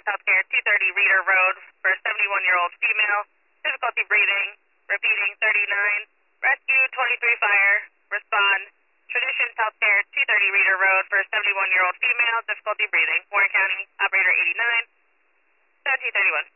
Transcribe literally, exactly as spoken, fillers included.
Healthcare two thirty Reader Road for seventy-one-year-old female, difficulty breathing, repeating thirty-nine, rescue twenty-three fire, respond. Traditions Healthcare two thirty Reader Road for seventy-one-year-old female, difficulty breathing, Warren County, operator eighty-nine, seventeen thirty-one.